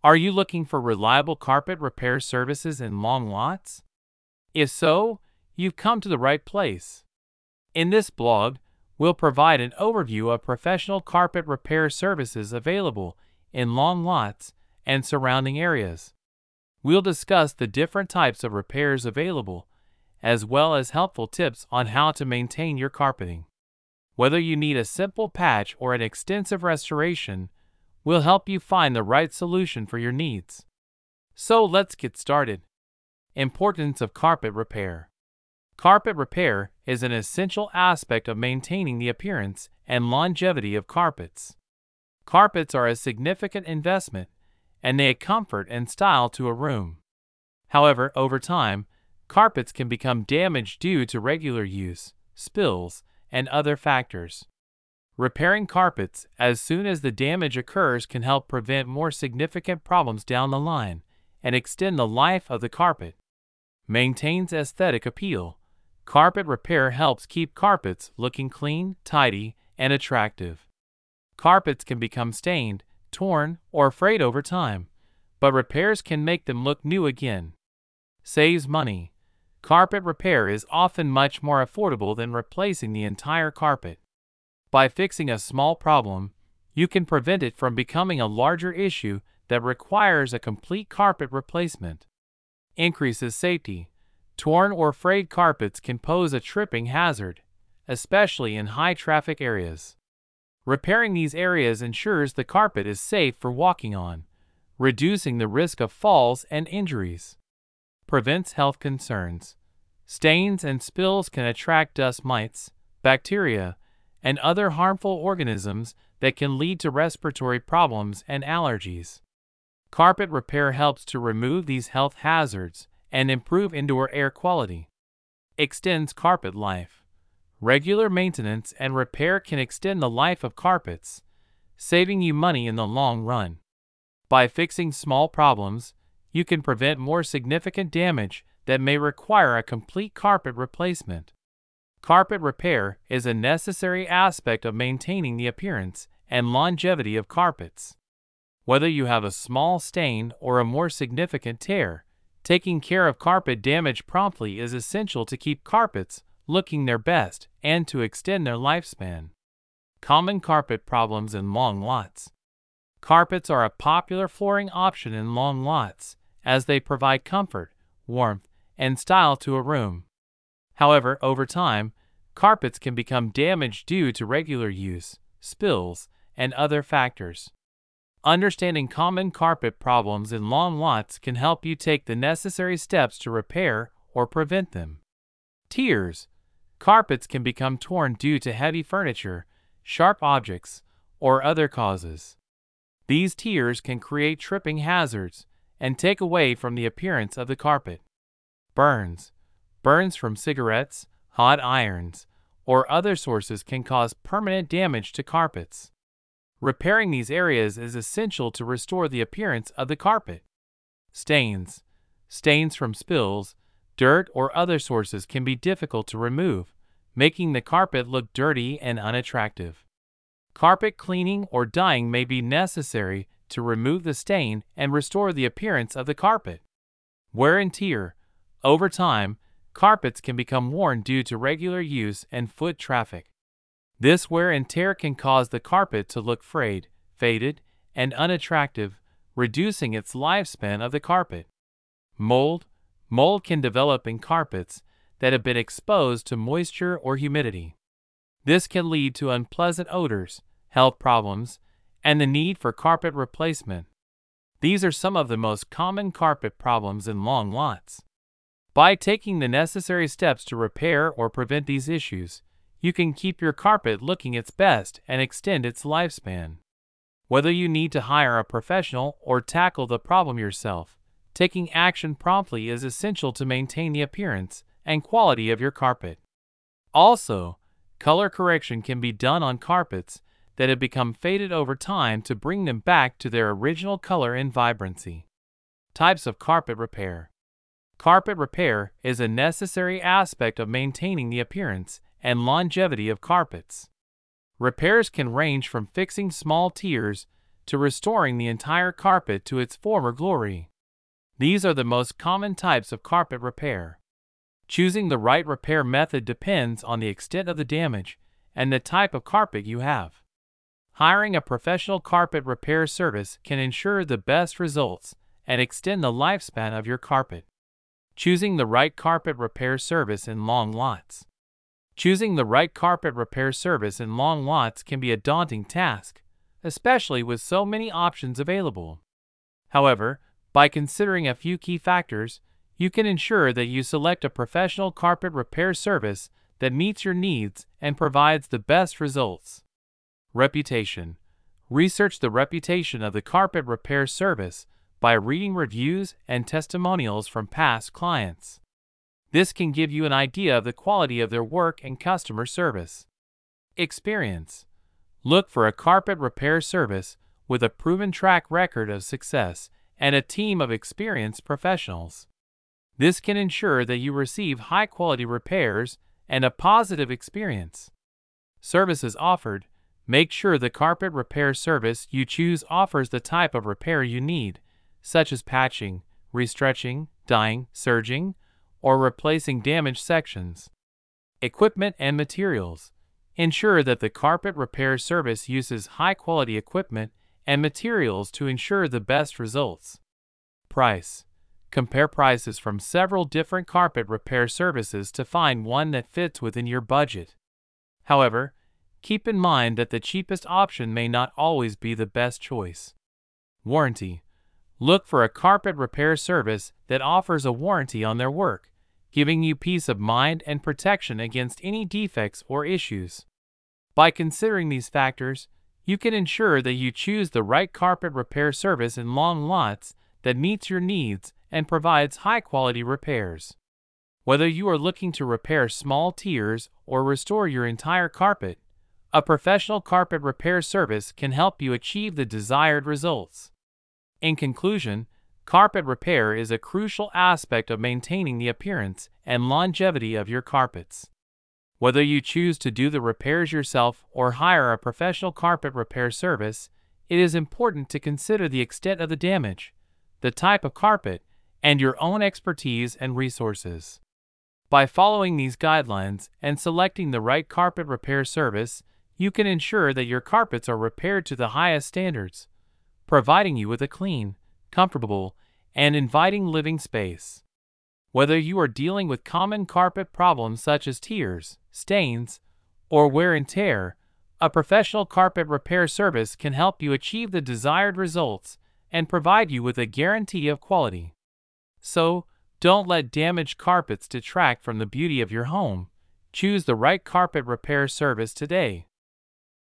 Are you looking for reliable carpet repair services in long lots? If so, you've come to the right place. In this blog, we'll provide an overview of professional carpet repair services available in long lots and surrounding areas. We'll discuss the different types of repairs available, as well as helpful tips on how to maintain your carpeting. Whether you need a simple patch or an extensive restoration, we'll help you find the right solution for your needs. So let's get started. Importance of carpet repair. Carpet repair is an essential aspect of maintaining the appearance and longevity of carpets. Carpets are a significant investment, and they add comfort and style to a room. However, over time, carpets can become damaged due to regular use, spills, and other factors. Repairing carpets as soon as the damage occurs can help prevent more significant problems down the line and extend the life of the carpet. Maintains aesthetic appeal. Carpet repair helps keep carpets looking clean, tidy, and attractive. Carpets can become stained, torn, or frayed over time, but repairs can make them look new again. Saves money. Carpet repair is often much more affordable than replacing the entire carpet. By fixing a small problem, you can prevent it from becoming a larger issue that requires a complete carpet replacement. Increases safety. Torn or frayed carpets can pose a tripping hazard, especially in high-traffic areas. Repairing these areas ensures the carpet is safe for walking on, reducing the risk of falls and injuries. Prevents health concerns. Stains and spills can attract dust mites, bacteria, and other harmful organisms that can lead to respiratory problems and allergies. Carpet repair helps to remove these health hazards and improve indoor air quality. Extends carpet life. Regular maintenance and repair can extend the life of carpets, saving you money in the long run. By fixing small problems, you can prevent more significant damage that may require a complete carpet replacement. Carpet repair is a necessary aspect of maintaining the appearance and longevity of carpets. Whether you have a small stain or a more significant tear, taking care of carpet damage promptly is essential to keep carpets looking their best and to extend their lifespan. Common carpet problems in long lots. Carpets are a popular flooring option in long lots as they provide comfort, warmth, and style to a room. However, over time, carpets can become damaged due to regular use, spills, and other factors. Understanding common carpet problems in long lots can help you take the necessary steps to repair or prevent them. Tears. Carpets can become torn due to heavy furniture, sharp objects, or other causes. These tears can create tripping hazards and take away from the appearance of the carpet. Burns. Burns from cigarettes, hot irons, or other sources can cause permanent damage to carpets. Repairing these areas is essential to restore the appearance of the carpet. Stains. Stains from spills, dirt, or other sources can be difficult to remove, making the carpet look dirty and unattractive. Carpet cleaning or dyeing may be necessary to remove the stain and restore the appearance of the carpet. Wear and tear. Over time, carpets can become worn due to regular use and foot traffic. This wear and tear can cause the carpet to look frayed, faded, and unattractive, reducing its lifespan of the carpet. Mold. Mold can develop in carpets that have been exposed to moisture or humidity. This can lead to unpleasant odors, health problems, and the need for carpet replacement. These are some of the most common carpet problems in long lots. By taking the necessary steps to repair or prevent these issues, you can keep your carpet looking its best and extend its lifespan. Whether you need to hire a professional or tackle the problem yourself, taking action promptly is essential to maintain the appearance and quality of your carpet. Also, color correction can be done on carpets that have become faded over time to bring them back to their original color and vibrancy. Types of carpet repair. Carpet repair is a necessary aspect of maintaining the appearance and longevity of carpets. Repairs can range from fixing small tears to restoring the entire carpet to its former glory. These are the most common types of carpet repair. Choosing the right repair method depends on the extent of the damage and the type of carpet you have. Hiring a professional carpet repair service can ensure the best results and extend the lifespan of your carpet. Choosing the right carpet repair service in long lots. Choosing the right carpet repair service in long lots can be a daunting task, especially with so many options available. However, by considering a few key factors, you can ensure that you select a professional carpet repair service that meets your needs and provides the best results. Reputation. Research the reputation of the carpet repair service by reading reviews and testimonials from past clients. This can give you an idea of the quality of their work and customer service. Experience. Look for a carpet repair service with a proven track record of success and a team of experienced professionals. This can ensure that you receive high-quality repairs and a positive experience. Services offered. Make sure the carpet repair service you choose offers the type of repair you need, such as patching, restretching, dyeing, serging, or replacing damaged sections. Equipment and materials. Ensure that the carpet repair service uses high-quality equipment and materials to ensure the best results. Price. Compare prices from several different carpet repair services to find one that fits within your budget. However, keep in mind that the cheapest option may not always be the best choice. Warranty. Look for a carpet repair service that offers a warranty on their work, giving you peace of mind and protection against any defects or issues. By considering these factors, you can ensure that you choose the right carpet repair service in long lots that meets your needs and provides high-quality repairs. Whether you are looking to repair small tears or restore your entire carpet, a professional carpet repair service can help you achieve the desired results. In conclusion, carpet repair is a crucial aspect of maintaining the appearance and longevity of your carpets. Whether you choose to do the repairs yourself or hire a professional carpet repair service, it is important to consider the extent of the damage, the type of carpet, and your own expertise and resources. By following these guidelines and selecting the right carpet repair service, you can ensure that your carpets are repaired to the highest standards, providing you with a clean, comfortable, and inviting living space. Whether you are dealing with common carpet problems such as tears, stains, or wear and tear, a professional carpet repair service can help you achieve the desired results and provide you with a guarantee of quality. So, don't let damaged carpets detract from the beauty of your home. Choose the right carpet repair service today.